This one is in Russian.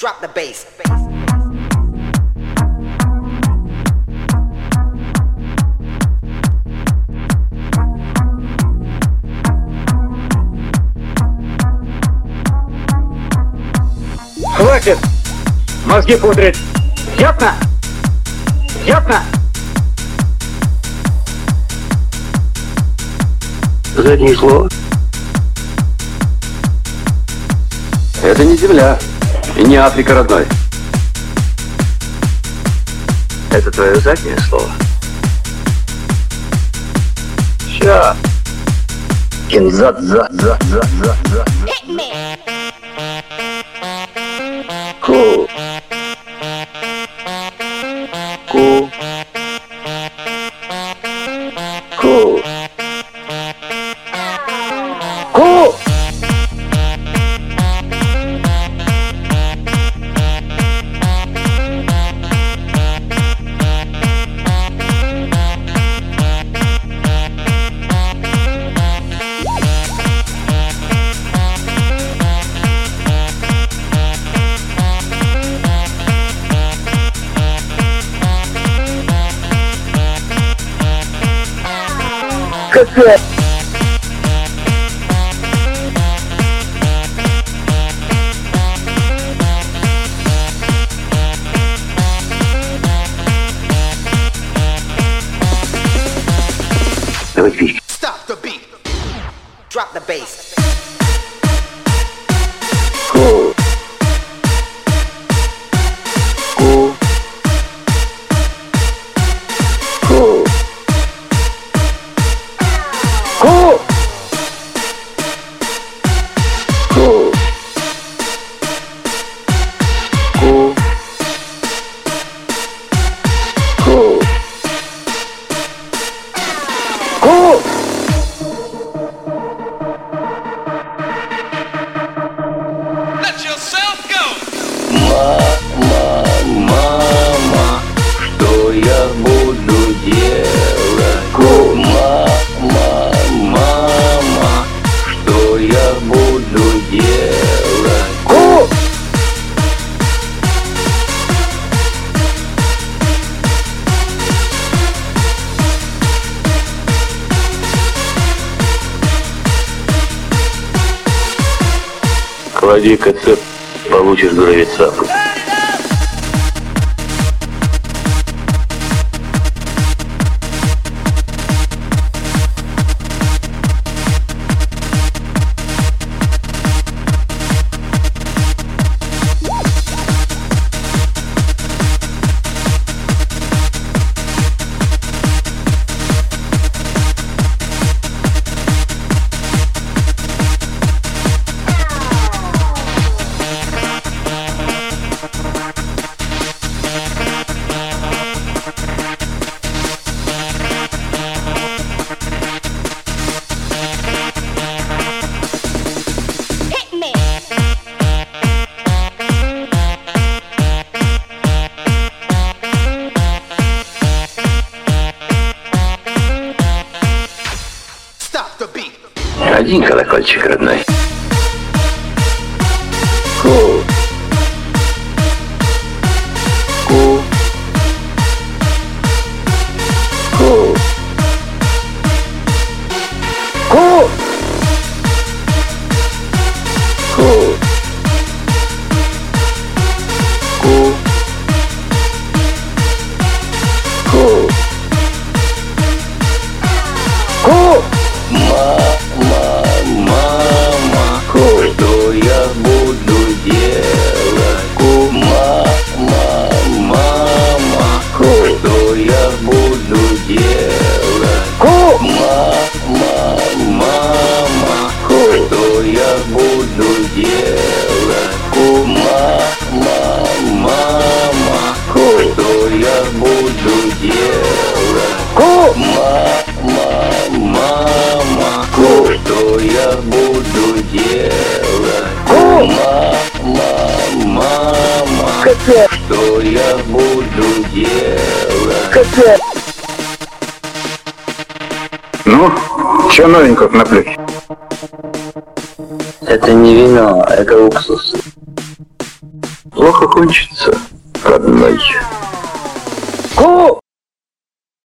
Drop the bass. Хватит мозги пудрить. Ясно? Ясно? Заднее слово. Это не земля и не Африка, родной. Это твое заднее слово. Ща. Кинзад, за. Cool. Cool. Cool. Cool. Какая? Давай пить. Stop the beat. Drop the bass. Cool. Cool. Cool. Cool. Cool. Cool. Cool. Cool. Let yourself go. Мама, что я буду делать? Мама, что я буду делать? Клади-ка цепь, получишь гравицап. Stop the beat. Один колокольчик, родной. Cool. Cool. Cool. Cool. Cool. Cool. Cool. Cool. Мама, что я буду делать? Мама, что я буду делать? Мама, что я буду делать? Мама, что я буду делать? Мама, что я буду делать? Мама, что я буду делать? Ну, что новенького на плюхе? Это не вино, это уксус. плохо кончится, родной.